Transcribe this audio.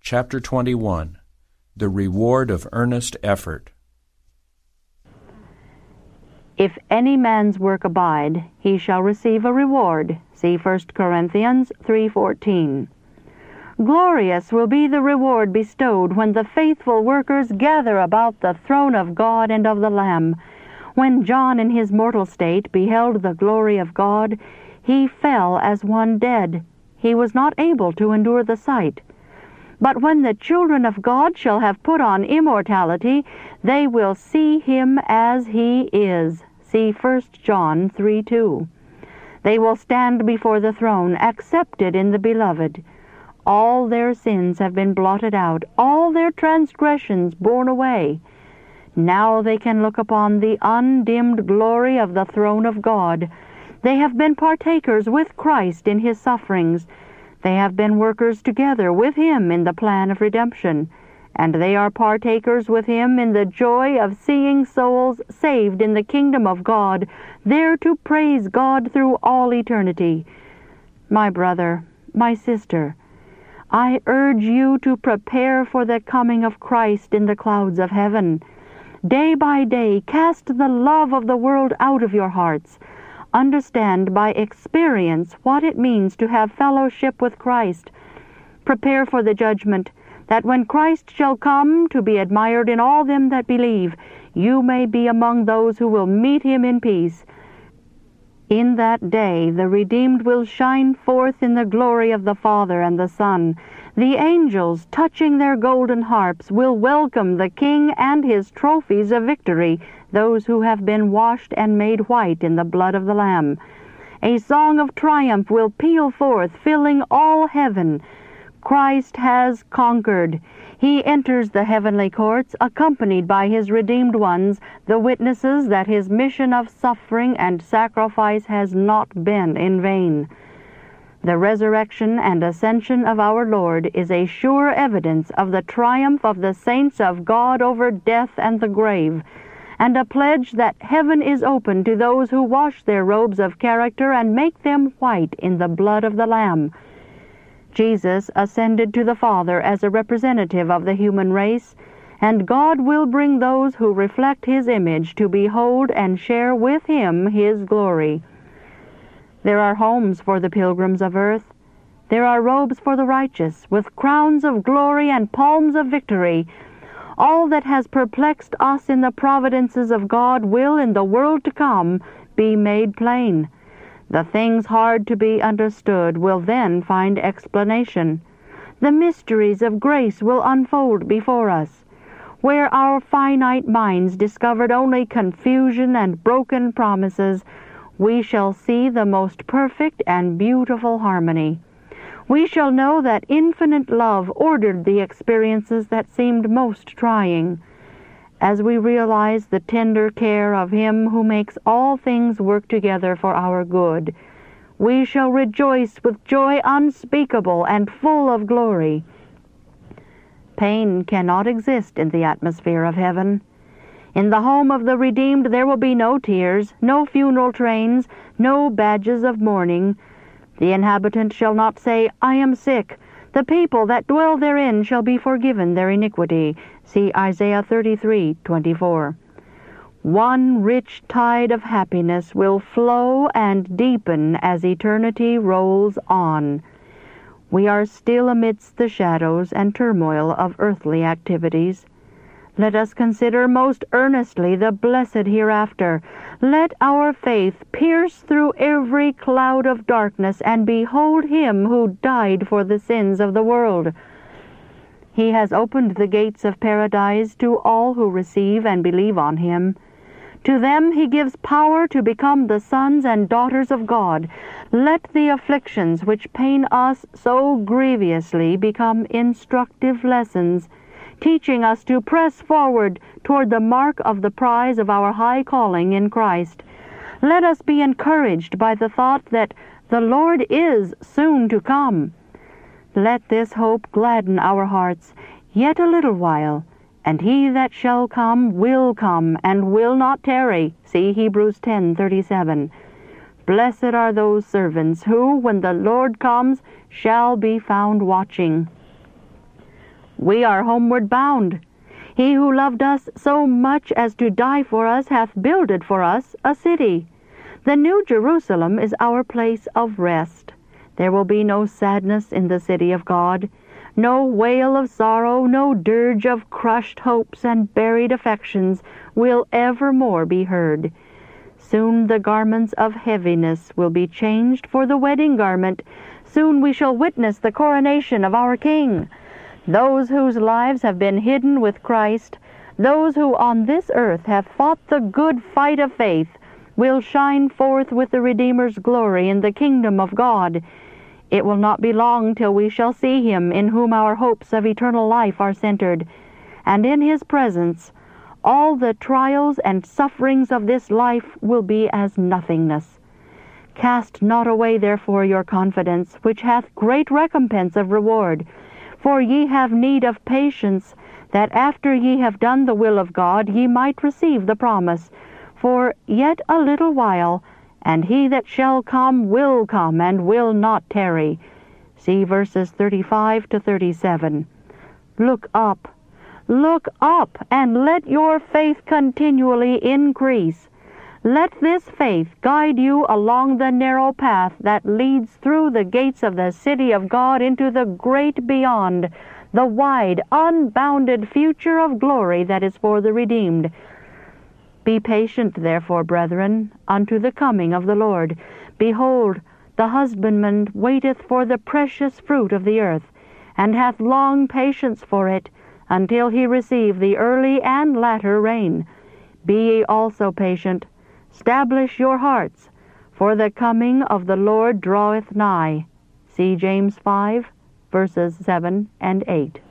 Chapter 21. The Reward of Earnest Effort. If any man's work abide, he shall receive a reward. See 1 Corinthians 3:14. Glorious will be the reward bestowed when the faithful workers gather about the throne of God and of the Lamb. When John in his mortal state beheld the glory of God, he fell as one dead. He was not able to endure the sight. But when the children of God shall have put on immortality, they will see him as he is. See 1 John 3:2. They will stand before the throne, accepted in the Beloved. All their sins have been blotted out, all their transgressions borne away. Now they can look upon the undimmed glory of the throne of God. They have been partakers with Christ in his sufferings. They have been workers together with him in the plan of redemption, and they are partakers with him in the joy of seeing souls saved in the kingdom of God, there to praise God through all eternity. My brother, my sister, I urge you to prepare for the coming of Christ in the clouds of heaven. Day by day, cast the love of the world out of your hearts. Understand by experience what it means to have fellowship with Christ. Prepare for the judgment, that when Christ shall come to be admired in all them that believe, you may be among those who will meet him in peace. In that day the redeemed will shine forth in the glory of the Father and the Son. The angels, touching their golden harps, will welcome the King and his trophies of victory, those who have been washed and made white in the blood of the Lamb. A song of triumph will peal forth, filling all heaven. Christ has conquered. He enters the heavenly courts, accompanied by his redeemed ones, the witnesses that his mission of suffering and sacrifice has not been in vain. The resurrection and ascension of our Lord is a sure evidence of the triumph of the saints of God over death and the grave, and a pledge that heaven is open to those who wash their robes of character and make them white in the blood of the Lamb. Jesus ascended to the Father as a representative of the human race, and God will bring those who reflect his image to behold and share with him his glory. There are homes for the pilgrims of earth. There are robes for the righteous, with crowns of glory and palms of victory. All that has perplexed us in the providences of God will, in the world to come, be made plain. The things hard to be understood will then find explanation. The mysteries of grace will unfold before us. Where our finite minds discovered only confusion and broken promises, we shall see the most perfect and beautiful harmony. We shall know that infinite love ordered the experiences that seemed most trying. As we realize the tender care of him who makes all things work together for our good, we shall rejoice with joy unspeakable and full of glory. Pain cannot exist in the atmosphere of heaven. In the home of the redeemed there will be no tears, no funeral trains, no badges of mourning. The inhabitant shall not say, "I am sick." The people that dwell therein shall be forgiven their iniquity. See Isaiah 33:24. One rich tide of happiness will flow and deepen as eternity rolls on. We are still amidst the shadows and turmoil of earthly activities. Let us consider most earnestly the blessed hereafter. Let our faith pierce through every cloud of darkness and behold him who died for the sins of the world. He has opened the gates of paradise to all who receive and believe on him. To them he gives power to become the sons and daughters of God. Let the afflictions which pain us so grievously become instructive lessons, teaching us to press forward toward the mark of the prize of our high calling in Christ. Let us be encouraged by the thought that the Lord is soon to come. Let this hope gladden our hearts yet a little while, and he that shall come and will not tarry. See Hebrews 10:37. Blessed are those servants who, when the Lord comes, shall be found watching. We are homeward bound. He who loved us so much as to die for us hath builded for us a city. The New Jerusalem is our place of rest. There will be no sadness in the city of God, no wail of sorrow, no dirge of crushed hopes and buried affections will evermore be heard. Soon the garments of heaviness will be changed for the wedding garment. Soon we shall witness the coronation of our King. Those whose lives have been hidden with Christ, those who on this earth have fought the good fight of faith, will shine forth with the Redeemer's glory in the kingdom of God. It will not be long till we shall see Him in whom our hopes of eternal life are centered, and in His presence all the trials and sufferings of this life will be as nothingness. Cast not away therefore your confidence, which hath great recompense of reward. For ye have need of patience, that after ye have done the will of God, ye might receive the promise. For yet a little while, and He that shall come will come, and will not tarry. See verses 35 to 37. Look up, and let your faith continually increase. Let this faith guide you along the narrow path that leads through the gates of the city of God into the great beyond, the wide, unbounded future of glory that is for the redeemed. Be patient, therefore, brethren, unto the coming of the Lord. Behold, the husbandman waiteth for the precious fruit of the earth, and hath long patience for it, until he receive the early and latter rain. Be ye also patient. Stablish your hearts, for the coming of the Lord draweth nigh. See James 5, verses 7 and 8.